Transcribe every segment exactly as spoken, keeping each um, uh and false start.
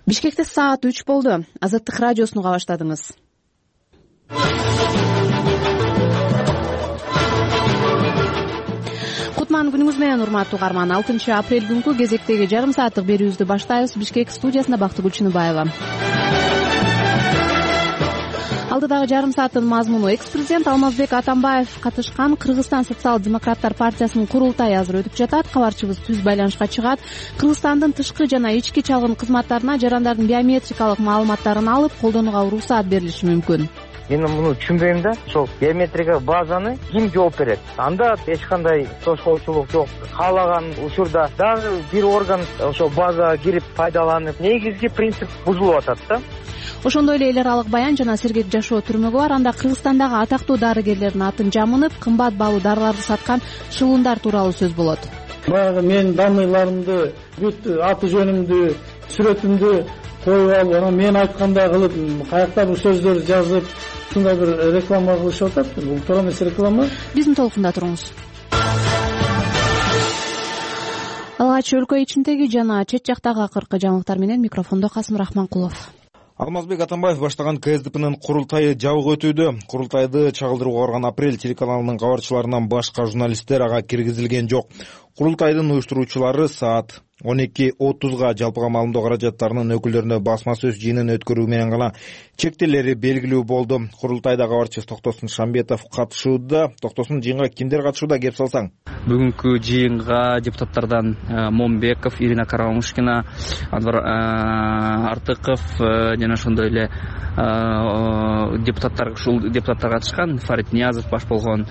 Бишкекте саат үч болду. Азаттык радиосуну уга баштадыңыз. Кутман күнүңүз менен урматтуу угарман. алтынчы апрель күнкү кезектеги жарым сааттык берүүбүздү баштайбыз. Бишкек студиясында Бактыгүл Чыныбаева. Алдыдагы жарым сааттын мазмуну: экс-президент Алмазбек Атамбаев катышкан Кыргызстан социал-демократтар партиясынын курултайы азыр өтүп жатат. Кабарчыбыз түз байланышка чыгат. Кыргызстандын тышкы жана ички чалгын кызматтарына жарандардын биометрикалык маалыматтарын алып колдонууга уруксаат берилиши мүмкүн. Мен муну түшүнбөйм да. Ошол биометрика базаны ким жооп берет? Анда эч кандай тоскоочулук жок. Каалаган учурда дагы бир орган ошол базага кирип пайдаланып, негизги принцип бузулуп атат да. Ошондой эле эл аралык баян жана сергек жашоо түрмөгү бар. Анда Кыргызстандагы атактуу дарыгерлердин атын жамынып, кымбат баалуу дарыларды саткан шылуундар тууралуу сөз болот. Баягы менин данныйларымды, бүт аты жөнүмдү, сүрөтүмдү коюп алып, анан мен айткандай кылып, каякта бул сөздөрдү жазып, ушундай бир реклама кылышып атат. Бул туура эмес реклама. Биздин толкунда туруңуз. Алгач өлкө ичиндеги жана чет жактагы акыркы жаңылыктар менен микрофондо Касым Рахманкулов. Алмазбек Атамбаев баштаган КСДПнын курултайы жабык өтүүдө. Курултайды чагылдырууга барган Апрель телеканалынын кабарчыларынан башка журналисттер ага киргизилген жок. Курултайдын уюштуруучулары саат он эки отузга жалпыга маалымдоо каражаттарынын өкүлдөрүнө басма сөз жыйынын өткөрүү менен гана чектелери белгилүү болду. Курултайда кабарчыбыз Токтосун Шамбетов катышууда. Токтосун, жыйынга кимдер катышууда, кеп салсаң? Бүгүнкү жыйынга депутаттардан Момбеков, Ирина Карамушкина, Анвар Артыков жана ошондой эле депутаттар ушул депутаттар катышкан. Фарид Ниязов баш болгон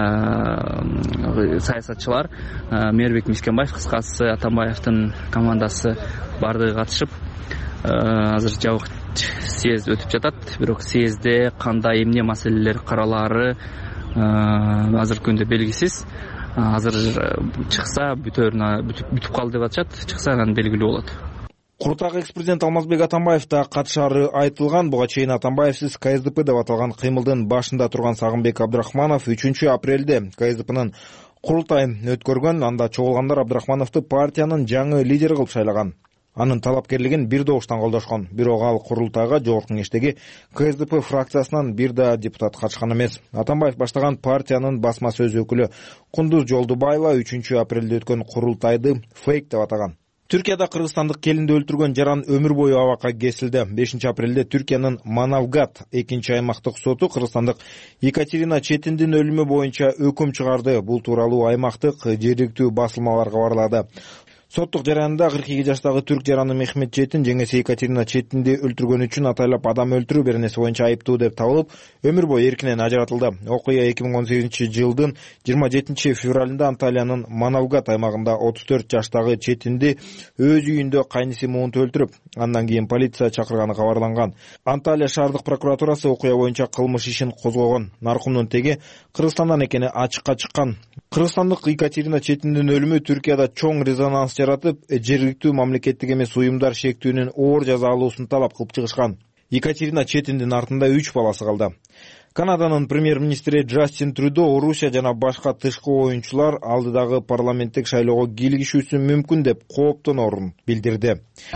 саясатчылар, Мээрбек Мискенбаев, кыскасы Атамбаевдин командасы бардыгы катышып, азыр жабык съезд өтүп жатат. Бирок съездде кандай эмне маселелер каралаары азыркы күндө белгисиз. Азыр чыкса бүтөрүнө бүтүп калды деп атышат. Чыкса анан белгилүү болот. Курултайга экс-президент Алмазбек Атамбаев да катышары айтылган. Буга чейин Атамбаевсиз КСДП деп аталган кыймылдын башында турган Сагынбек Абдрахманов үчүнчү апрелде КСДПнын курултайын өткөргөн. Анда чогулгандар Абдрахмановду партиянын жаңы лидери кылып шайлаган. Анын талапкерлигин бир добуштан колдошкон. Бирок ал курултайга жогорку кеңештеги КСДП фракциясынан бир да депутат катышкан эмес. Атамбаев баштаган партиянын басма сөз өкүлү Кундуз Жолдубаева үчүнчү апрелде өткөн курултайды фейк деп атаган. Түркияда кыргызстандык келинди өлтүргөн жаран өмүр бою абакка кесилди. бешинчи апрелде Түркиянын Манавгат экинчи аймактык соту кыргызстандык Екатерина Четиндин өлүмү боюнча өкүм чыгарды. Бул тууралуу аймактык жергиликтүү басылмалар кабарлады. Соттук жараянда кырк эки жаштагы түрк жараны Мехмет Четин жеңеси Екатерина Четинди өлтүргөн үчүн атайлап адам өлтүрүү беренеси боюнча айыптуу деп табылып, өмүр бою эркинен ажыратылды. Окуя эки миң он сегизинчи жылдын жыйырма жетинчи февралында Анталиянын Манавгат аймагында отуз төрт жаштагы Четинди өз үйүндө кайниси муунтуп өлтүрүп, андан кийин полиция чакырганы кабарланган. Анталия шаардык прокуратурасы окуя боюнча кылмыш ишин козгогон. Наркомдун теги Кыргызстандан экени ачыкка чыккан. Кыргызстандык Екатерина Четиндин өлүмү Түркияда чоң резонанс жаратып, жергиликтүү мамлекеттик эмес уюмдар шектүүнүн оор жазалуусун талап кылып чыгышкан. Екатерина Четиндин артында үч баласы калды. Канаданын премьер-министри Джастин Трюдо Орусия жана башка тышкы оюнчулар алдыдагы парламенттик шайлоого кийлигишүүсү мүмкүн деп кооптоноорун билдирди.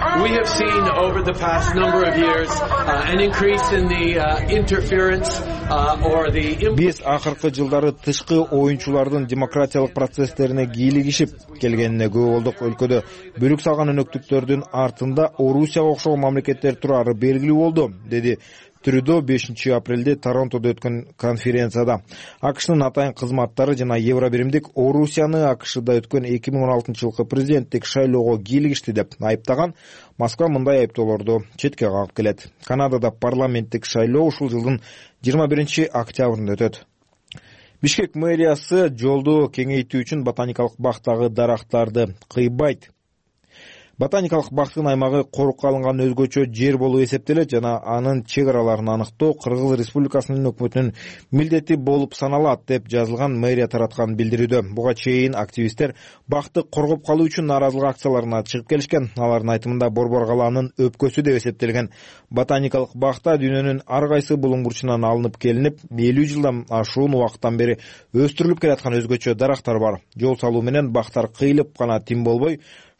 Биз акыркы жылдары тышкы оюнчулардын демократиялык процесстерине кийлигишип келгенине күбө болдук. Өлкөдө бөлүк салган өнөктүктөрдүн артында Орусияга окшогон мамлекеттер турары белгилүү болду, деди Трюдо бешинчи апрелде Торонтодо өткөн конференцияда. АКШнын атайын кызматтары жана Евробиримдик Орусияны АКШда өткөн эки миң он алтынчы жылкы президенттик шайлоого кийлигишти деп айыптаган. Москва мындай айыптоолорду четке кагып келет. Канадада парламенттик шайлоо ушул жылдын жыйырма биринчи октябрында өтөт. Бишкек мэриясы жолду кеңейтүү үчүн ботаникалык бактагы дарактарды кыйбайт. Ботаникалык бактын аймагы корукка алынган өзгөчө жер болуп эсептелет жана анын чек араларын аныктоо Кыргыз Республикасынын өкмөтүнүн милдети болуп саналат деп жазылган мэрия тараткан билдирүүдө. Буга чейин активисттер бакты коргоп калуу үчүн нааразылык акцияларына чыгып келишкен. Алардын айтымында Борбор калаанын өпкөсү деп эсептелген ботаникалык бакта дүйнөнүн ар кайсы булуң бурчунан алынып келинип, элүү жылдан ашуун убакыттан бери өстүрүлүп келаткан өзгөчө дарактар бар. Жол салуу менен бактар кыйылып гана тим болбой,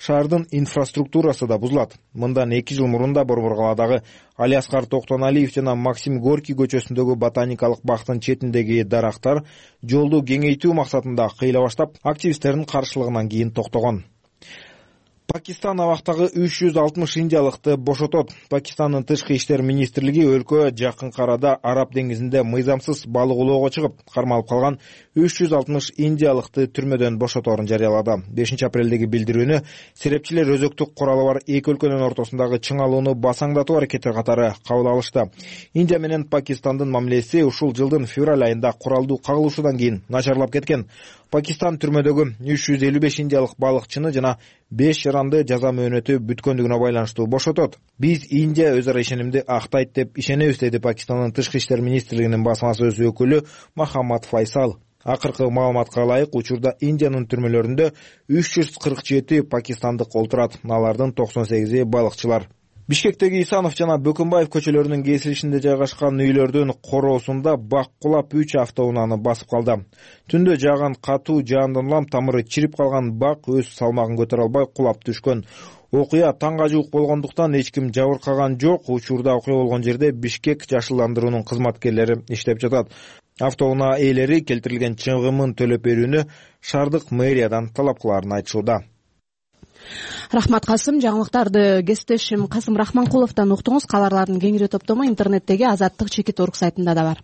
шаардын инфраструктурасы да бузулат. Мындан эки жыл мурун да Борбор калаадагы Алиаскар Токтоналиев жана Максим Горький көчөсүндөгү ботаникалык бактын четиндеги дарактар жолду кеңейтүү максатында кыйла баштап, активисттердин каршылыгынан кийин токтогон. Пакистан абактагы үч жүз алтымыш индиялыкты бошотот. Пакистандын тышкы иштер министрлиги өлкө жакынкы арада Араб деңизинде мыйзамсыз балык улоого чыгып, кармалып калган үч жүз алтымыш индиялыкты түрмөдөн бошоторун жарыялады. бешинчи апрелдеги билдирүүнү серепчилер өзөктүк куралы бар эки өлкөнүн ортосундагы чыңалууну басаңдатуу аракети катары кабыл алышты. Индия менен Пакистандын мамилеси ушул жылдын февраль айында куралдуу кагылышуудан кийин начарлап кеткен. Пакистан түрмөдөгү үч жүз элүү беш индиялык балыкчыны жана беш жаранды жаза мөөнөтү бүткөндүгүнө байланыштуу бошотот. Биз Индия өз ара ишенимди актайт деп ишенебиз, деди Пакистандын тышкы иштер министрлигинин басма сөз өкүлү Мохаммад Файсал. Акыркы маалыматка ылайык, учурда Индиянын түрмөлөрүндө үч жүз кырк жети пакистандык олтурат. Алардын токсон сегизи балыкчылар. Бишкектеги Исанов жана Бөкөнбаев көчөлөрүнүн кесилишинде жайгашкан үйлөрдүн короосунда бак кулап үч автоунааны басып калды. Түндө жааган катуу жаандан улам тамыры чирип калган бак өз салмагын көтөрө албай кулап түшкөн. Окуя таңга жуук болгондуктан эч ким жабыркаган жок. Учурда окуя болгон жерде Бишкек жашылдандыруунун кызматкерлери иштеп жатат. Автоунаа ээлери келтирилген чыгымын төлөп берүүнү шаардык мэриядан талап кылаарын айтышууда. Рахмат Касым. Жаңылыктарды кесиптешим Касым Рахманкуловдон уктуңуз. Кабарлардын кеңири топтому интернеттеги Азаттык чекит орг сайтында да бар.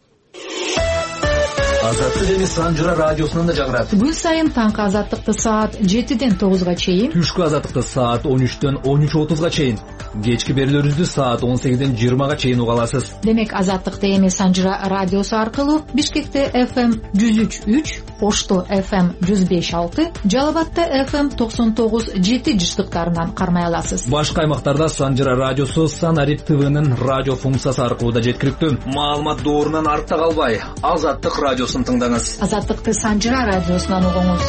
Азаттык эми Санжыра радиосунан да жагырат. Күн сайын таңкы Азаттыкты саат жетиден тогузга чейин, түшкү Азаттыкты саат он үчтөн он үч отузга чейин, кечки берүүлөрүбүздү саат он сегизден жыйырмага чейин уга аласыз. Демек Азаттыкты эми Санжыра радиосу аркылуу Бишкекте эф эм жүз үч үч, Ошто эф эм жүз беш алты, Жалал Абадта эф эм токсон тогуз жети жыштыктарынан кармай аласыз. Башка аймактарда Санжыра радиосу Санарип ТВнын радио функциясы аркылуу да жеткиликтүү. Маалымат доорунан артта калбай, Азаттык радиосун тыңдаңыз. Азаттыкты Санжыра радиосунан угуңуз.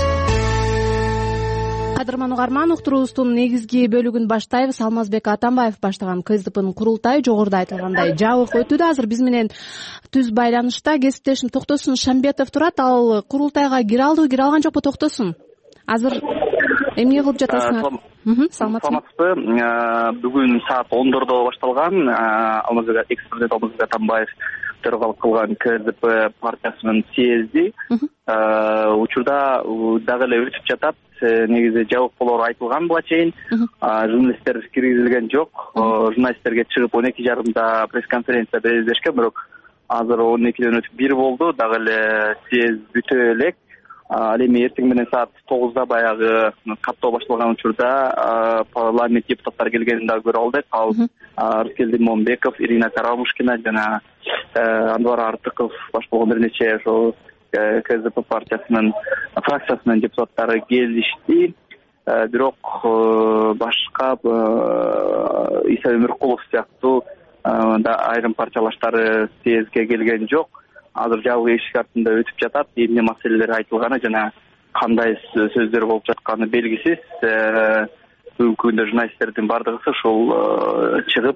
Кадырман угарман, уктуруубуздун негизги бөлүгүн баштайбыз. Алмазбек Атамбаев баштаган ка эс дэ пнын курултайы жогоруда айтылгандай жабык өтүүдө. Азыр биз менен түз байланышта кесиптешим Токтосун Шамбетов турат. Ал курултайга кире алдыбы, кире алган жокпу Токтосун? Азыр эмне кылып жатасыңар? Саламатсызбы. Бүгүн саат ондордо башталган Алмазбек экс-президент Алмазбек Атамбаев төрөгалык кылган ка эс дэ пэ партиясынын съезди учурда дагы эле өтүп жатат. Негизи жабык болоору айтылган буга чейин. Журналисттер киргизилген жок. Журналисттерге чыгып он эки жарымда пресс-конференция берилишкен, бирок азыр он экиден өтүп бир болду. Дагы эле съезд бүтө элек. Ал эми эртең менен саат тогузда баягы каттоо башталган учурда парламент депутаттары келгенин дагы көрүп алдык. Ал Рыскел Димонбеков, Ирина Карамушкина жана Анвар Артыков баш болгон бир нече ошо ка эс дэ пэ партиясынын фракциясынын депутаттары келишти. Бирок башка Иса Өмүркулов сыяктуу да айрым партиялаштары съездге келген жок. Азыр жабык эшик артында өтүп жатат. Эмне маселелер айтылганы жана кандай сөздөр болуп жатканы белгисиз. Бүгүнкү күндө журналисттердин бардыгы ушул чыгып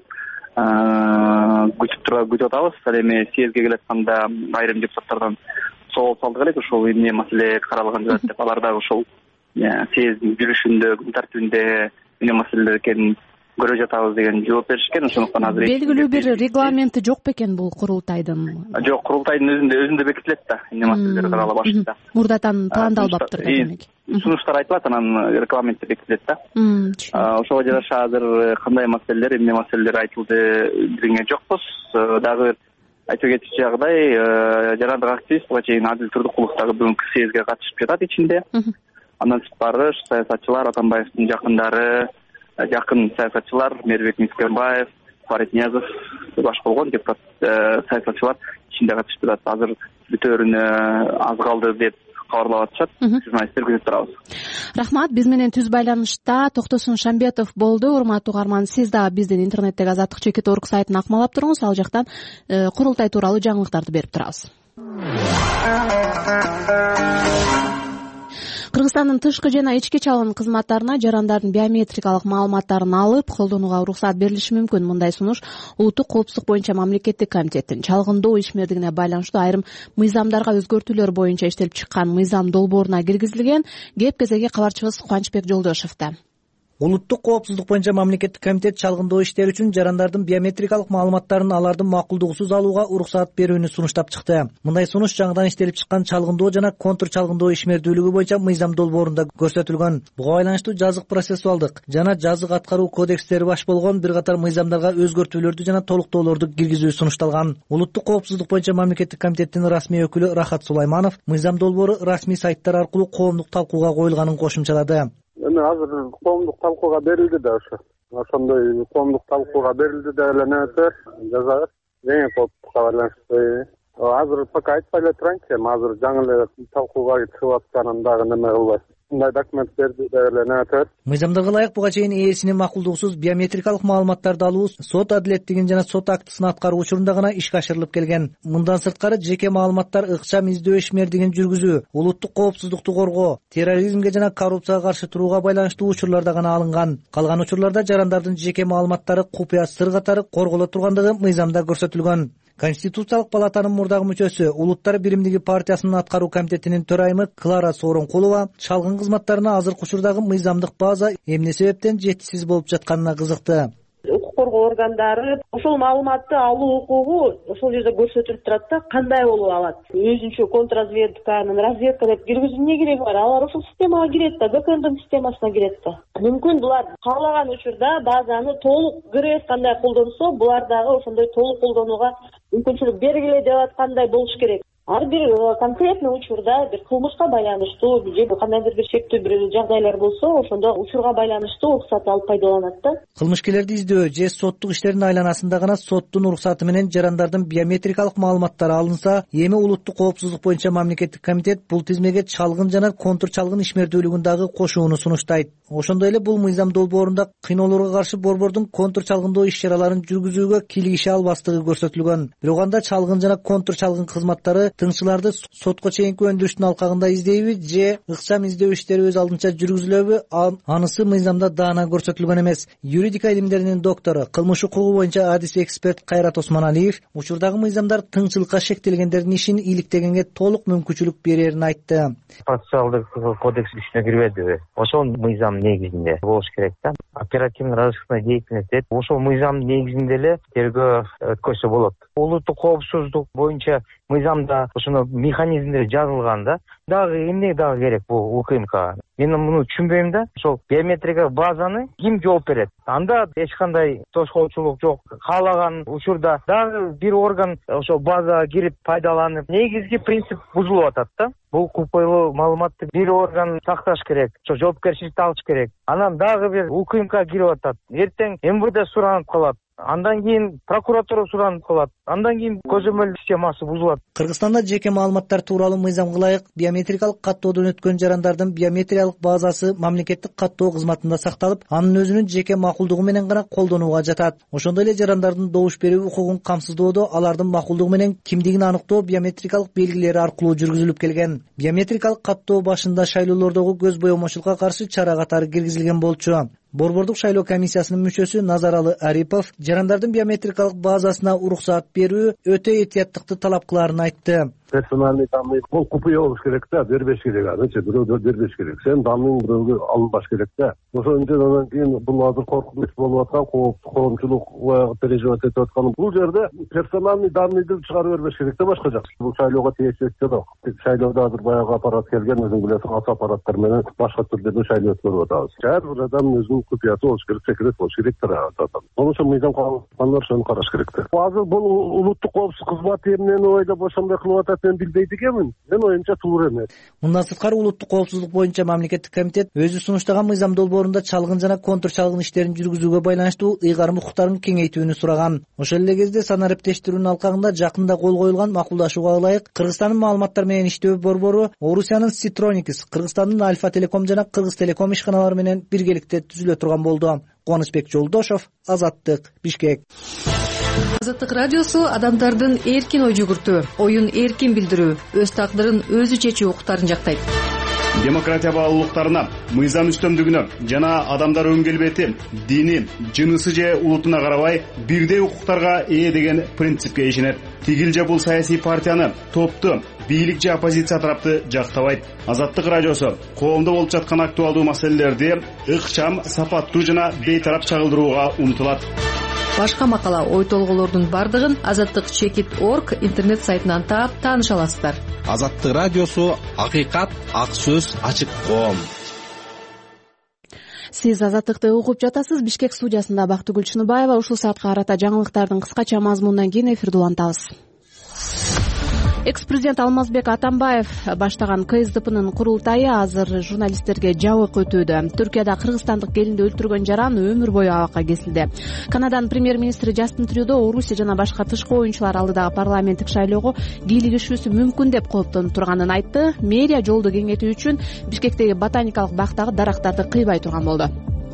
күтүп тура күтүп атабыз. Ал эми съездге келатканда айрым депутаттардан соол салдык элек, ошол эмне маселе каралган жатат деп. Алар дагы ошол съездин жүрүшүндө, күн тартибинде эмне маселелер экенин көрө жатабыз деген жооп беришкен. Ошондуктан азыр белгилүү бир регламенти жок бекен бул курултайдын? Жок, курултайдын өзүндө өзүндө бекитилет да, эмне маселелер карала башында. Мурдатан пландалбаптыр да демек. Сунуштар айтылат, анан регламентте бекитилет да. Ошого жараша азыр кандай маселелер, эмне маселелер айтылды билген жокпуз. Дагы айтып кетчү жагдай, жарандык активист буга чейин Адил Турдукулов дагы бүгүнкү съездге катышып жатат ичинде. Андан сырткары саясатчылар, Атамбаевдин жакындары, жакын саясатчылар Мербек Мискенбаев, Фарид Ниязов баш болгон депутат саясатчылар ичинде катышып жатат. Азыр бүтөөрүнө аз калды деп кабарлап атышат. Журналисттер күтүп турабыз. Рахмат. Биз менен түз байланышта Токтосун Шамбетов болду. Урматтуу угарман, сиз дагы биздин интернеттеги Азаттык чекит орг сайтын акмалап туруңуз. Ал жактан курултай тууралуу жаңылыктарды берип турабыз. Кыргызстандын тышкы жана ички чалгын кызматтарына жарандардын биометрикалык маалыматтарын алып колдонууга уруксат берилиши мүмкүн. Мындай сунуш Улуттук коопсуздук боюнча мамлекеттик комитеттин чалгындоо ишмердигине байланыштуу айрым мыйзамдарга өзгөртүүлөр боюнча иштелип чыккан мыйзам долбооруна киргизилген. Кеп кезеги кабарчыбыз Кубанычбек Жолдошевда. Улуттук коопсуздук боюнча мамлекеттик комитет чалгындоо иштери үчүн жарандардын биометрикалык маалыматтарын алардын макулдугусуз алууга уруксаат берүүнү сунуштап чыкты. Мындай сунуш жаңыдан иштелип чыккан чалгындоо жана контур чалгындоо ишмердүүлүгү боюнча мыйзам долбоорунда көрсөтүлгөн. Буга байланыштуу жазык процессуалдык жана жазык аткаруу кодекстери баш болгон бир катар мыйзамдарга өзгөртүүлөрдү жана толуктоолорду киргизүү сунушталган. Улуттук коопсуздук боюнча мамлекеттик комитеттин расмий өкүлү Рахат Сулайманов мыйзам долбоору расмий сайттар аркылуу коомдук талкууга коюлганын кошумчалады. Эми азыр коомдук талкууга берилди да ошо. Ошондой коомдук талкууга берилди деп эле нөтөр жазабыз. Эң коопсуздукка байланыштуу. Азыр пока айтпай эле турайынчы, эми азыр жаңы эле талкууга чыгып атканын дагы неме кылбайт. Мындай документ берди деп эле нөтөр. Мыйзамдарга ылайык буга чейин ээсинин макулдугусуз биометрикалык маалыматтарды алуу сот адилеттигин жана сот актысын аткаруу учурунда гана ишке ашырылып келген. Мындан сырткары жеке маалыматтар ыкчам издөө ишмердигин жүргүзүү, улуттук коопсуздукту коргоо, терроризмге жана коррупцияга каршы турууга байланыштуу учурларда гана алынган. Калган учурларда жарандардын жеке маалыматтары купуя сыр катары корголо тургандыгы мыйзамда көрсөтүлгөн. Конституциялык палатанын мурдагы мүчөсү, Улуттар биримдиги партиясынын аткаруу комитетинин төрайымы Клара Сооронкулова чалгын кызматтарына азыркы учурдагы мыйзамдык база эмне себептен жетишсиз болуп жатканына кызыкты. Укук коргоо органдары ошол маалыматты алуу укугу ошол жерде көрсөтүлүп турат да, кандай болуп алат. Өзүнчө контрразведканын разведка деп киргизүү эмне кереги бар? Алар ошол системага кирет да, БКМдын системасына кирет да. Мүмкүн булар каалаган учурда базаны толук кыре кандай колдонсо, булар дагы ошондой толук колдонууга мүмкүнчүлүк бергиле деп аткандай болуш керек. Ар бир конкретный учурда бир кылмышка байланыштуу же кандайдыр бир шектүү бир жагдайлар болсо, ошондо учурга байланыштуу уруксат алып пайдаланат да. Кылмышкерлерди издөө же соттук иштердин айланасында гана соттун уруксаты менен жарандардын биометрикалык маалыматтары алынса, эми улуттук коопсуздук боюнча мамлекеттик комитет бул тизмеге чалгын жана контур чалгын ишмердүүлүгүн дагы кошууну сунуштайт. Ошондой эле бул мыйзам долбоорунда кыйноолорго каршы борбордун контур чалгындоо иш-чараларын жүргүзүүгө кийлигише албастыгы көрсөтүлгөн. Бирок анда чалгын жана контур чалгын кызматтары тыңчыларды сотко чейинки өндүрүштүн алкагында издейби же ыкчам издөө иштери өз алдынча жүргүзүлөбү, анысы мыйзамда даана көрсөтүлгөн эмес. Юридика илимдеринин доктору, кылмыш укугу боюнча адис эксперт Кайрат Осмоналиев учурдагы мыйзамдар тыңчылыкка шектелгендердин ишин иликтегенге толук мүмкүнчүлүк берерин айтты. Процессуалдык кодекс күчүнө кирбедиби? Ошол мыйзам негизинде болуш керек да. Оперативный разыскная деятельность деп ошол мыйзам негизинде эле тергөө өткөзсө болот. Улуттук коопсуздук боюнча мыйзамда ошоно механизмдер жазылган да. Дагы эмне дагы керек бул УКМК? Мен муну түшүнбөйм да. Ошол биометрика базаны ким жооп берет? Анда эч кандай тошкоочулук жок. Каалаган учурда дагы бир орган ошол базага кирип пайдаланып, негизги принцип бузулуп атат да. Бул купуйлуу маалыматты бир орган сакташ керек, ошо жоопкерчиликти алыш керек. Анан дагы бир УКМК кирип атат. Эртең МВД суранып калат. Андан кийин прокуратура суранып калат. Андан кийин көзөмөл системасы бузулат. Кыргызстанда жеке маалыматтар тууралуу мыйзамга ылайык биометрикалык каттоодон өткөн жарандардын биометриялык базасы мамлекеттик каттоо кызматында сакталып, анын өзүнүн жеке макулдугу менен гана колдонууга жатат. Ошондой эле жарандардын добуш берүү укугун камсыздоодо алардын макулдугу менен кимдигин аныктоо биометрикалык белгилери аркылуу жүргүзүлүп келген. Биометрикалык каттоо башында шайлоолордогу көз боемочулукка каршы чара катары киргизилген болчу. Борбордук шайлоо комиссиясынын мүчөсү Назаралы Арипов жарандардын биометрикалык базасына уруксаат берүү өтө этияттыкты талап кылаарын айтты. Персональный данные бул купуя болуш керек да, бербеш керек, аныча бирөөгө бербеш керек. Сен данныйың бирөөгө алынбаш керек да. Ошон үчүн анан кийин бул азыр коркунуч болуп аткан, коомчулук переживать этип аткан. Бул жерде персональный данныйды чыгарып бербеш керек да башка жак. Бул шайлоого тиешеси жок. Шайлоодо азыр баягы аппарат келген, өзүң билесиң, ата аппараттар менен башка түрдө шайлоо өткөрүп атабыз. Ар бир адам өзүнүн купуясы болуш керек, секрет болуш керек да. Ошон үчүн мыйзам калгандар ошону караш керек да. Азыр бул улуттук коопсуздук кызматы эмнени ойлоп ошондой кылып атат? Мен билбейт экенмин. Мен оюмча туура эмес. Мындан сырткары улуттук коопсуздук боюнча мамлекеттик комитет өзү сунуштаган мыйзам долбоорунда чалгын жана контур чалгын иштерин жүргүзүүгө байланыштуу ыйгарым укуктарын кеңейтүүнү сураган. Ошол эле кезде санариптештирүүнүн алкагында жакында кол коюлган макулдашууга ылайык Кыргызстандын маалыматтар менен иштөө борбору Орусиянын Citronikis, Кыргызстандын Альфа Телеком жана Кыргыз Телеком ишканалары менен биргеликте түзүлө турган болду. Кубанычбек Жолдошов, Азаттык, Бишкек. Азаттык радиосу адамдардын эркин ой жүгүртүү, оюн эркин билдирүү, өз тагдырын өзү чечүү укуктарын жактайт. демократия баалуулуктарына, мыйзам үстөмдүгүнө жана адамдар өң келбети, дини, жынысы же улутуна карабай бирдей укуктарга ээ деген принципке ишенет. Тигил же бул саясий партияны, топту, бийлик же оппозиция тарапты жактабайт. Азаттык радиосу коомдо болуп жаткан актуалдуу маселелерди ыкчам, сапаттуу жана бейтарап чагылдырууга умтулат. Башка макала, ой толгоолордун бардыгын азаттык чекит точка орг интернет сайтынан таап тааныша аласыздар. Азаттык радиосу — акыйкат, ак сөз, ачык коом. Сиз Азаттыкты угуп жатасыз. Бишкек студиясында Бактыгүл Чыныбаева. Ушул саатка карата жаңылыктардын кыскача мазмунунан кийин эфирде улантабыз. Экс-президент Алмазбек Атамбаев баштаган КСДПнын курултайы азыр журналисттерге жабык өтүүдө. Түркияда кыргызстандык келинди өлтүргөн жаран өмүр бою абакка кесилди. Канаданын премьер-министри Джастин Трюдо Орусия жана башка тышкы оюнчулар алдыдагы парламенттик шайлоого кийлигишүүсү мүмкүн деп кооптонуп турганын айтты. Мэрия жолду кеңейтүү үчүн Бишкектеги ботаникалык бактагы дарактарды кыйбай турган болду.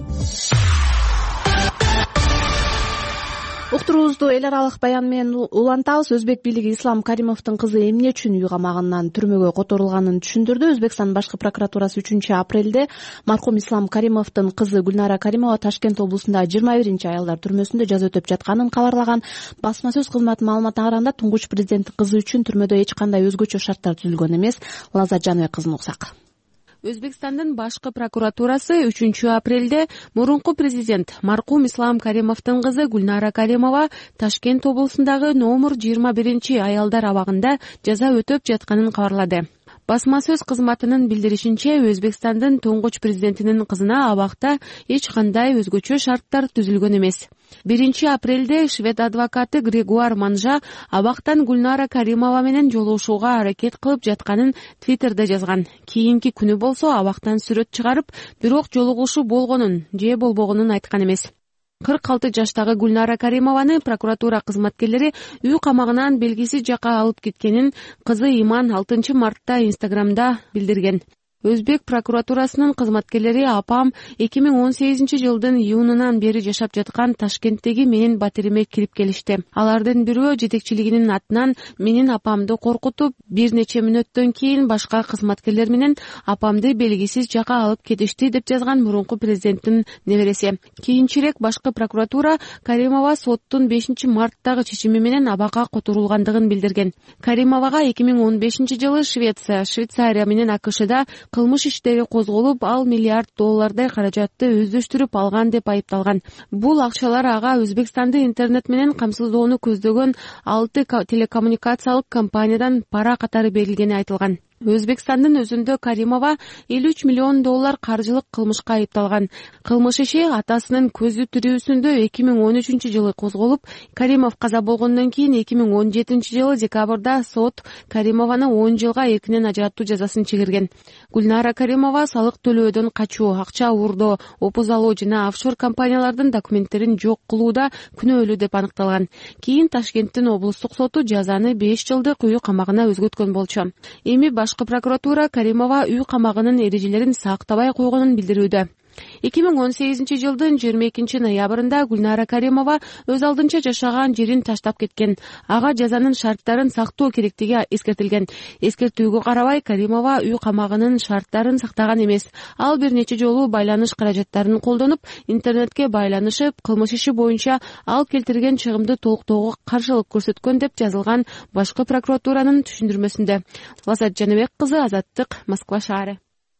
Уктуруубузду эл аралык баян менен улантабыз. Өзбек бийлиги Ислам Каримовдун кызы эмне үчүн үй камагынан түрмөгө которулганын түшүндүрдү. Өзбекстан башкы прокуратурасы үчүнчү апрелде маркум Ислам Каримовдун кызы Гүлнара Каримова Ташкент облусунда жыйырма биринчи аялдар түрмөсүндө жаза өтөп жатканын кабарлаган. Басма сөз кызматынын маалыматына караганда туңгуч президенттин кызы үчүн түрмөдө эч кандай өзгөчө шарттар түзүлгөн эмес. Лаззат Жаныбек кызын уксак. Өзбекстандын башкы прокуратурасы үчүнчү апрелде мурунку президент маркум Ислам Каримовдун кызы Гүлнара Каримова Ташкент облусундагы номер жыйырма биринчи аялдар абагында жаза өтөп жатканын кабарлады. Басма сөз кызматынын билдиришинче, Өзбекстандын туңгуч президентинин кызына абакта эч кандай өзгөчө шарттар түзүлгөн эмес. биринчи апрелде швед адвокаты Грегуар Манжа абактан Гүлнара Каримова менен жолугушууга аракет кылып жатканын Твиттерде жазган. Кийинки күнү болсо абактан сүрөт чыгарып, бирок жолугушуу болгонун же болбогонун айткан эмес. кырк алты жаштагы Гүлнара Каримованы прокуратура кызматкерлери үй камагынан белгисиз жака алып кеткенин кызы Иман алтынчы мартта Инстаграмда билдирген. Өзбек прокуратурасынын кызматкерлери апам эки миң он сегизинчи жылдын июнунан бери жашап жаткан Ташкенттеги менин батириме кирип келишти. Алардын бирөө жетекчилигинин атынан менин апамды коркутуп, бир нече мүнөттөн кийин башка кызматкерлер менен апамды белгисиз жака алып кетишти деп жазган мурунку президенттин небереси. Кийинчерээк башкы прокуратура Каримова соттун бешинчи марттагы чечими менен абакка которулгандыгын билдирген. Каримовага эки миң он бешинчи жылы Швеция, Швейцария менен АКШда кылмыш иштери козголуп, ал миллиард доллардай каражатты өздөштүрүп алган деп айыпталган. Бул акчалар ага Өзбекстанды интернет менен камсыздоону көздөгөн алты телекоммуникациялык компаниядан пара катары берилгени айтылган. Өзбекстандын өзүндө Каримова элүү үч миллион доллар каржылык кылмышка айыпталган. Кылмыш иши атасынын көзү тирүүсүндө эки миң он үчүнчү жылы козголуп, Каримов каза болгондон кийин эки миң он жетинчи жылы декабрда сот Каримованы он жылга эркинен ажыратуу жазасын чыгарган. Гүлнара Каримова салык төлөөдөн качуу, акча уурдоо, опуз алуу жана офшор компаниялардын документтерин жок кылууда күнөөлүү деп аныкталган. Кийин Ташкенттин облустук соту жазаны беш жылдык үй камагына өзгөрткөн болчу. Эми башкы прокуратура Каримова үй камагынын эрежелерин сактабай койгонун билдирүүдө. эки миң он сегизинчи жылдын жыйырма экинчи ноябрында Гүлнара Каримова өз алдынча жашаган жерин таштап кеткен. Ага жазанын шарттарын сактоо керектиги эскертилген. Эскертүүгө карабай Каримова үй камагынын шарттарын сактаган эмес. Ал бир нече жолу байланыш каражаттарын колдонуп, интернетке байланышып, кылмыш иши боюнча ал келтирген чыгымды толуктоого каршылык көрсөткөн деп жазылган башкы прокуратуранын түшүндүрмөсүндө. Лаззат Жаныбек кызы, Азаттык, Москва шаары.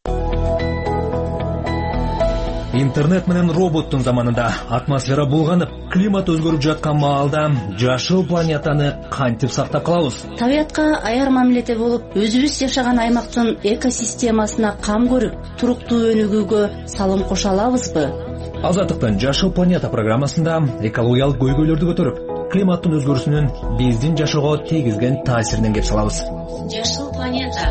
Интернет менен роботтун заманында атмосфера булганып, климат өзгөрүп жаткан маалда жашыл планетаны кантип сактап калабыз? Табиятка аяр мамиледе болуп, өзүбүз жашаган аймактын экосистемасына кам көрүп, туруктуу өнүгүүгө салым кошо алабызбы? Азаттыктын Жашыл планета программасында экологиялык көйгөйлөрдү көтөрүп, климаттын өзгөрүшүнүн биздин жашоого тийгизген таасиринен кеп салабыз. Жашыл планета.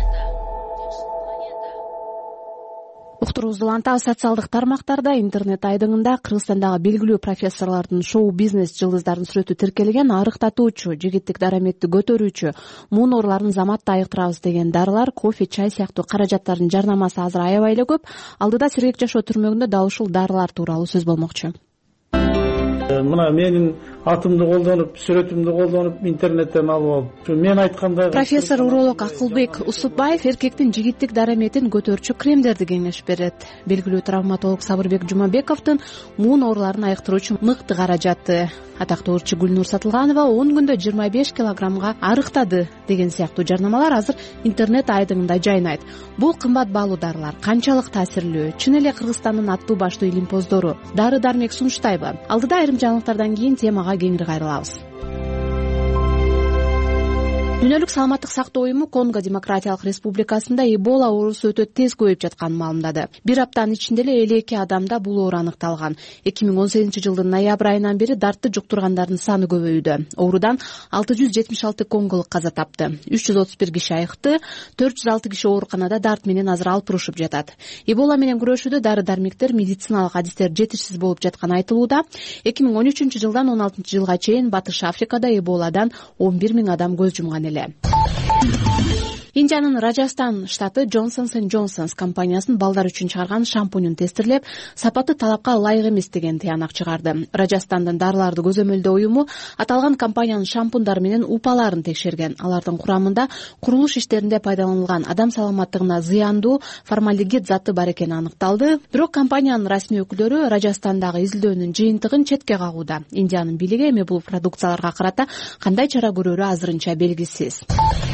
Уктуруубузду улантабыз. Социалдык тармактарда интернет айдыңында Кыргызстандагы белгилүү профессорлордун, шоу-бизнес жылдыздардын сүрөтү тиркелген. Арыктатуучу, жигиттик дараметти көтөрүүчү, муун ооруларын заматта айыктырабыз деген дарылар, кофе, чай сыяктуу каражаттардын жарнамасы азыр аябай эле көп. Алдыда Сергек жашоо түрмөгүндө дал ушул дарылар тууралуу сөз болмокчу. Мына менин атымды колдонуп, сүрөтүмдү колдонуп интернеттен алып алып, мен айткандай. Профессор уролог Акылбек Усупбаев эркектин жигиттик дараметин көтөрчү кремдерди кеңеш берет. Белгилүү травматолог Сабырбек Жумабековдун муун ооруларын айыктыруучу мыкты каражаты. Атактуу ырчы Гүлнур Сатылганова он күндө жыйырма беш килограммга арыктады деген сыяктуу жарнамалар азыр интернет айдыңында жайнайт. Бул кымбат баалуу дарылар канчалык таасирлүү? Чын эле Кыргызстандын аттуу баштуу илимпоздору дары дармек сунуштайбы? Алдыда айрым жаңылыктардан кийин темага кеңири кайрылабыз. Дүйнөлүк саламаттык сактоо уюму Конго Демократиялык Республикасында Эбола оорусу өтө тез көбөйүп жатканын маалымдады. Бир аптанын ичинде эле элүү эки адамда бул оору аныкталган. эки миң он сегизинчи жылдын ноябрь айынан бери дартты жуктургандардын саны көбөйүүдө. Оорудан алты жүз жетимиш алты конголук каза тапты. үч жүз отуз бир киши айыкты, төрт жүз алты киши ооруканада дарт менен азыр алпырышып жатат. Эбола менен күрөшүүдө дары-дармектер, медициналык адистер жетишсиз болуп жатканы айтылууда. эки миң он үчүнчү жылдан он алтынчы жылга чейин Батыш Африкада Эболадан он бир миң адам көз жумган. Индиянын Раджастан штаты Johnson's энд Johnson's компаниясынын балдар үчүн чыгарган шампунун тестирлеп, сапаты талапка ылайык эмес деген тыянак чыгарды. Раджастандын дарыларды көзөмөлдөө уюму аталган компаниянын шампундары менен упаларын текшерген. Алардын курамында курулуш иштеринде пайдаланылган адам саламаттыгына зыяндуу формальдегид заты бар экени аныкталды. Бирок компаниянын расмий өкүлдөрү Раджастандагы изилдөөнүн жыйынтыгын четке кагууда. Индиянын бийлиги эми бул продукцияларга карата кандай чара көрөрү азырынча белгисиз.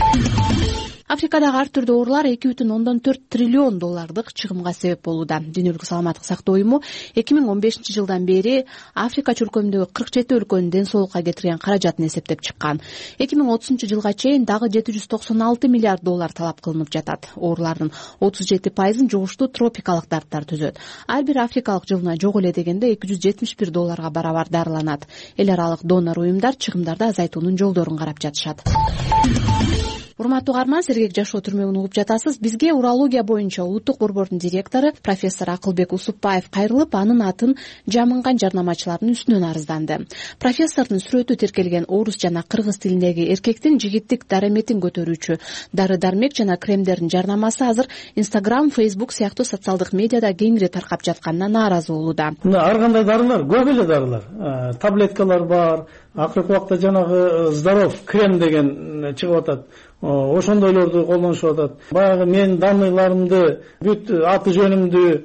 Африкадагы ар түрдүү оорулар эки бүтүн ондон төрт триллион доллардык чыгымга себеп болууда. Дүйнөлүк саламаттык сактоо уюму эки миң он бешинчи жылдан бери Африка чөлкөмүндөгү кырк жети өлкөнүн ден соолукка кетирген каражатын эсептеп чыккан. эки миң отузунчу жылга чейин дагы жети жүз токсон алты миллиард доллар талап кылынып жатат. Оорулардын отуз жети пайызын жугуштуу тропикалык дарттар түзөт. Ар бир африкалык жылына жок эле дегенде эки жүз жетимиш бир долларга барабар дарыланат. Эл аралык донор уюмдар чыгымдарды азайтуунун жолдорун карап жатышат. Урматтуу угарман, сергек жашоо түрмөгүн угуп жатасыз. Бизге урология боюнча улуттук борбордун директору профессор Акылбек Усупбаев кайрылып, анын атын жамынган жарнамачылардын үстүнөн арыздданды. Профессордун сүрөтү тиркелген орус жана кыргыз тилиндеги эркектин жигиттик дараметин көтөрүүчү дары-дармек жана кремдердин жарнамасы азыр Instagram, Facebook сыяктуу социалдык медиада кеңири таркап жатканына нааразы болууда. Ар кандай дарылар, көп эле дарылар, таблеткалар бар, акыркы убакта жанагы здоров крем деген чыгып атат. Ошондойлорду колдонушуп атат. Баягы менин данныйларымды, бүт аты жөнүмдү,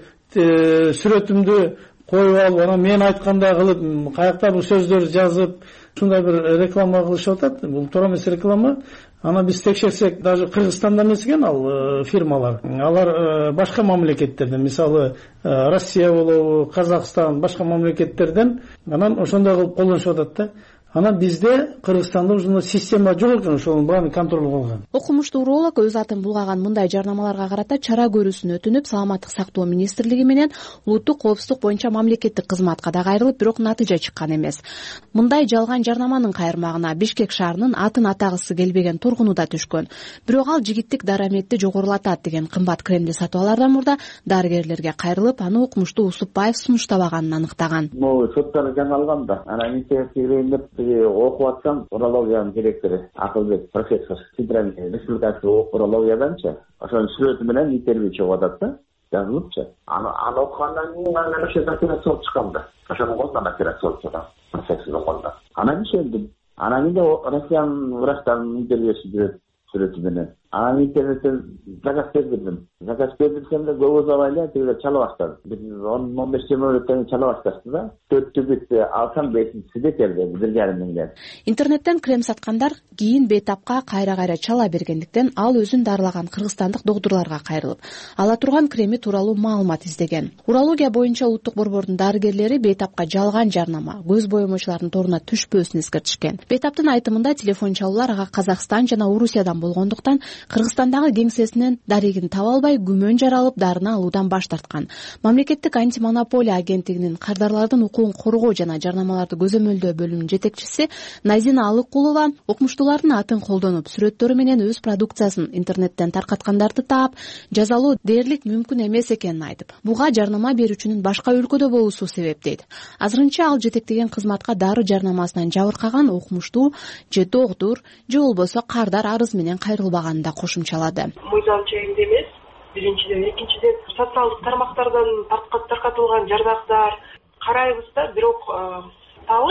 сүрөтүмдү коюп алып, анан мен айткандай кылып, каяктагы сөздөрдү жазып, ушундай бир реклама кылышып атат. Бул туура эмес реклама. Аны биз текшерсек, даже Кыргызстанда эмес экен ал фирмалар. Алар башка мамлекеттерден, мисалы Россия болобу, Казакстан, башка мамлекеттерден анан ошондой кылып колдонушуп атат да. Анан бизде Кыргызстанда ушундай система жок экен, ошонун баарын контролго алган. Окумуштуу уролог өз атын булгаган мындай жарнамаларга карата чара көрүүсүн өтүнүп, Саламаттык сактоо министрлиги менен улуттук коопсуздук боюнча мамлекеттик кызматка да кайрылып, бирок натыйжа чыккан эмес. Мындай жалган жарнаманын кайырмагына Бишкек шаарынын атын атагысы келбеген тургуну да түшкөн. Бирок ал жигиттик дараметти жогорулатат деген кымбат кремди сатып алаардан мурда дарыгерлерге кайрылып, аны окумуштуу Усупбаев сунуштабаганын аныктаган. Могу соттар жаңалган да. Анан интернетте окуп атсам, урологиянын директору Акылбек профессор Федеральный республикалык урологияданчы ошонун сүрөтү менен интервью чыгып атат да, жазылыпчы. Аны аны окугандан кийин аны ошо операция болуп чыккан да. Ошонун колунан операция болуп чыккан. Профессордун колунан. Анан ишендим. Анан кийин Россиянын врачтарынын интервьюсу жүрөт сүрөтү менен. Анан интернеттен заказ бердим. Заказ бердимсем да көп узабай эле тигилер чала баштады. Бир он беш мүнөттөн чала башташты да. Төрттү бүтү алсам бешинчиде келди, бир жарым миңден. Интернеттен крем саткандар кийин бейтапка кайра-кайра чала бергендиктен ал өзүн дарылаган кыргызстандык доктурларга кайрылып, ала турган креми тууралуу маалымат издеген. Урология боюнча улуттук борбордун дарыгерлери бейтапка жалган жарнама, көз боемочулардын торуна түшпөсүн эскертишкен. Бейтаптын айтымында телефон чалуулар ага Казакстан жана Орусиядан болгондуктан Кыргызстандагы кеңсесинен дарегин таба албай күмөн жаралып дарыны алуудан баш тарткан. Мамлекеттик антимонополия агенттигинин кардарлардын укугун коргоо жана жарнамаларды көзөмөлдөө бөлүмүнүн жетекчиси Назина Алыкулова окумуштуулардын атын колдонуп, сүрөттөрү менен өз продукциясын интернеттен таркаткандарды таап, жазалоо дээрлик мүмкүн эмес экенин айтып, буга жарнама берүүчүнүн башка өлкөдө болуусу себеп дейт. Азырынча ал жетектеген кызматка дары жарнамасынан жабыркаган окумуштуу же доктур же болбосо кардар арыз менен кайрылбаганын да кошумчалады. Мыйзам чегинде эмес, биринчиден, экинчиден социалдык тармактардан таркатылган жарнактар карайбыз да, бирок табыш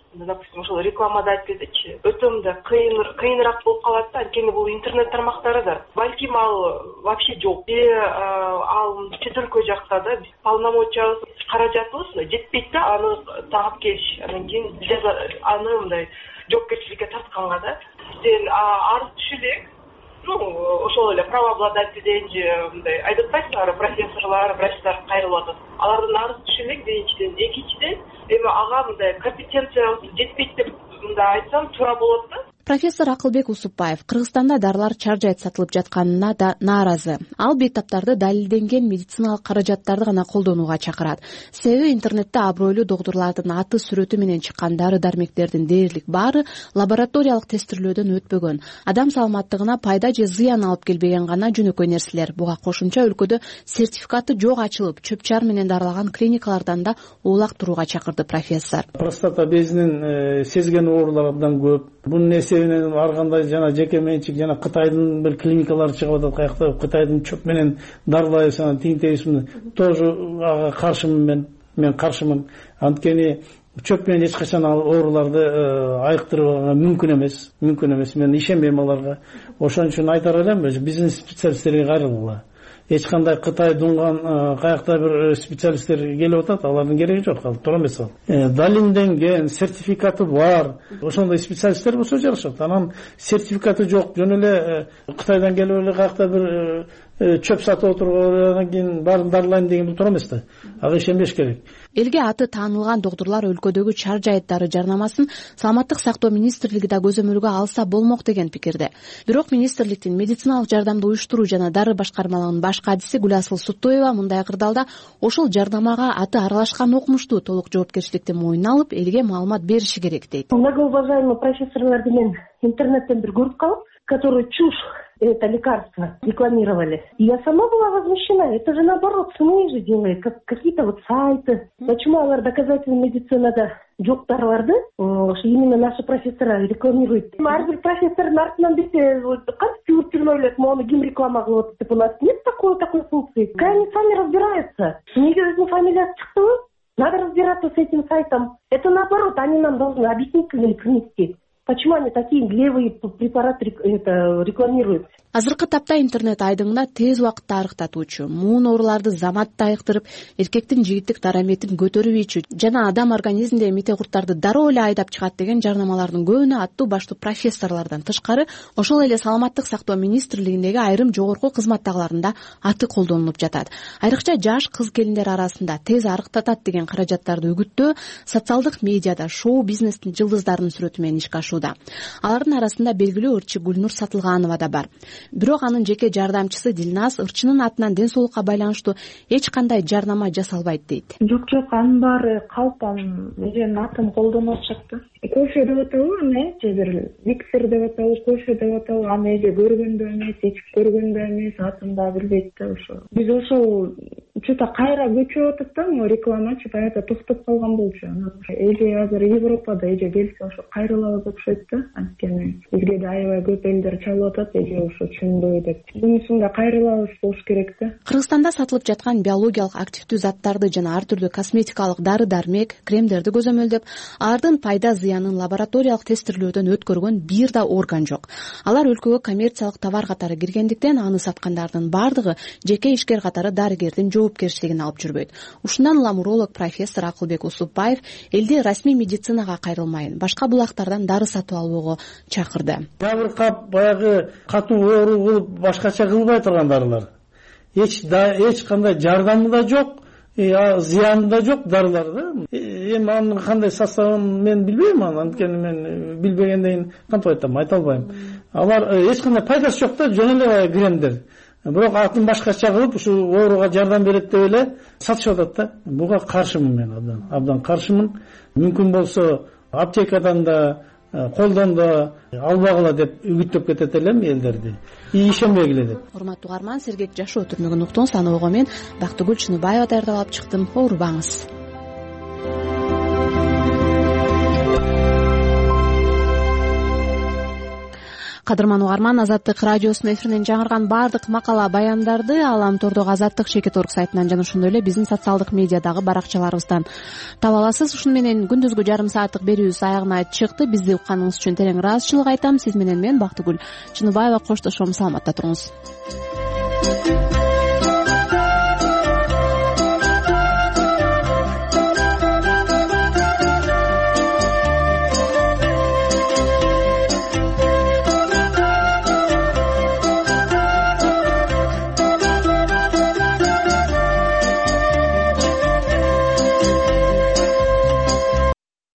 допустим ошол рекламада айтып кетечи өтө мындай кыйыныраак болуп калат да, анткени бул интернет тармактары да балким ал вообще жок, же ал чет өлкө жакта да полномочиябыз каражатыбыз жетпейт да аны тагып келиш, анан кийин аны мындай жоопкерчиликке тартканга да сен арыз түшө элек. Ну, ошол эле правообладателден же мындай айтып атпайсыңарбы, профессорлор, врачтар кайрылып атат. Алардан арыз түшө элек биринчиден, экинчиден эми ага мындай компетенциябыз жетпейт деп мындай айтсам туура болот да. Профессор Акылбек Усупбаев Кыргызстанда дарылар чаржайт сатылып жатканына да нааразы. Ал бейтаптарды далилденген медициналык каражаттарды гана колдонууга чакырат. Себеби интернетте абройлуу доктурлардын аты сүрөтү менен чыккан дары-дармектердин дээрлик баары лабораториялык тестирлөөдөн өтпөгөн. Адам саламаттыгына пайда же зыян алып келбеген гана жөнөкөй нерселер. Буга кошумча өлкөдө сертификаты жок ачылып, чөп-чаар менен дарылаган клиникалардан да улак турууга чакырды профессор. Простата безинин сезген оорулары абдан көп. Бунун эсебинен ар кандай жана жеке менчик жана Кытайдын бир клиникалары чыгып атат, каякта Кытайдын чөп менен дарылайбыз, анан тиң-тегисин тоже ага каршымын мен. Мен каршымын. Анткени чөп менен эч качан ал ооруларды айыктырууга мүмкүн эмес, мүмкүн эмес. Мен ишенбейм аларга. Ошон үчүн айтар элем, биздин специалисттерге кайрылгыла. Эч кандай Кытай дунган каякта бир специалисттер келип атат, алардын кереги жок, ал туура эмес ал. Далилденген, сертификаты бар, ошондой специалисттер болсо жарашат. Анан сертификаты жок, жөн эле Кытайдан келип эле каякта бир чөп сатып отурган, анан кийин баарын дарылайм деген туура эмес да. Ага ишенбеш керек. Элге аты таанылган доктурлар өлкөдөгү чаржайт дары жарнамасын Саламаттык сактоо министрлиги да көзөмөлгө алса болмок деген пикирде. Бирок министрликтин медициналык жардамды уюштуруу жана дары башкармалыгынын баш кадиси Гүласыл Суттоева мындай кырдаалда ошол жарнамага аты аралашкан окумуштуу толук жоопкерчиликти мойнуна алып, элге маалымат бериши керек дейт. Многоуважаемый профессорлорду мен интернеттен бир көрүп калып, которые чушь это лекарство рекламировали. И я сама была возмущена. Это же наоборот СМИ же делает, как какие-то вот сайты. Почему алар доказательная медицинада жок дарларды именно наши профессора рекламируют? Ар бир профессордун артынан бирде кантип жүгүртүрмөй элек, мону ким реклама кылып атат деп, у нас нет такой такой функции. Пускай они сами разбираются. Неге өзүнүн фамилиясы чыктыбы? Надо разбираться с этим сайтом. Это наоборот, они нам должны объяснить или принести. Почему они такие левые препараты это рекламируют? Азыркы тапта интернет айдыңына тез убакытта арыктатуучу, муун ооруларды заматта айыктырып, эркектин жигиттик дараметин көтөрбөйчү жана адам организминдеги мите курттарды дароо эле айдап чыгат деген жарнамалардын көбүнө аттуу баштуу профессорлордон тышкары, ошол эле Саламаттык сактоо министрлигиндеги айрым жогорку кызматтагыларында аты колдонулуп жатат. Айрыкча жаш кыз-келиндер арасында тез арыктатат деген каражаттарды үгүттөө социалдык медиада шоу-бизнестин жылдыздарынын сүрөтү менен ишке ашууда. Алардын арасында белгилүү ырчы Гүлнур Сатылганова да бар. Бирок анын жеке жардамчысы Дилназ ырчынын атынан ден соолукка байланыштуу эч кандай жарнама жасалбайт дейт. Жок жок, анын баары калпам, менин атым колдонуп атышат да. Кофе деп атабы, аны же бир миксер деп атабы, кофе деп атабы, аны эже көргөндө эмес, ичип көргөндө эмес, атын да билбейт да ошо. Биз ошол чөтө кайра көчүп атат да, могу рекламачы баягы токтоп калган болчу. Эже азыр Европада эже келсе ошо кайрылабыз деп окшойт да, анткени бизге да аябай көп элдер чалып атат, эже ошо чындоо деп. Мунусунда кайрылабыз болуш керек да. Кыргызстанда сатылып жаткан биологиялык активдүү заттарды жана ар түрдүү косметикалык дары-дармек, кремдерди көзөмөлдөп, алардын пайда зыянын лабораториялык тестирлөөдөн өткөргөн бир да орган жок. Алар өлкөгө коммерциялык товар катары киргендиктен аны саткандардын бардыгы жеке ишкер катары дарыгердин жоопкерчилигин алып жүрбөйт. Ушундан улам уролог профессор Акылбек Усупбаев элди расмий медицинага кайрылмайын, башка булактардан дары сатып алууга чакырды. Бир кап баягы катуу оору кылып башкача кылбай турган дарылар. Эч эч кандай жардамы да жок, зыяны да жок дарылар да. Эми анын кандай составын мен билбейм, анткени мен билбегенден кантип айтам, айта албайм. Алар эч кандай пайдасы жок да, жөн эле кремдер. Бирок атын башкача кылып ушу ооруга жардам берет деп эле сатышып атат да. Буга каршымын мен, абдан, абдан каршымын. Мүмкүн болсо аптекадан да колдондо албагыла деп үгүттөп кетет элем элдерди. Ишенбегиле деп. Урматтуу угарман, сергек жашоо түрмөгүн уктун саноого мен Бактыгүл Чыныбаева даярдап чыктым. Оорубаңыз. кадырман угарман, Азаттык радиосунун эфиринен жаңырган баардык макала баяндарды Аламтордогу Азаттык чекит орг сайтынан жана ошондой эле биздин социалдык медиадагы баракчаларыбыздан таба аласыз. Ушуну менен күндүзгү жарым сааттык берүүбүз аягына чыкты. Бизди укканыңыз үчүн терең ыраазычылык айтам. Сиз менен мен Бактыгүл Чыныбаева коштошом. Саламатта туруңуз.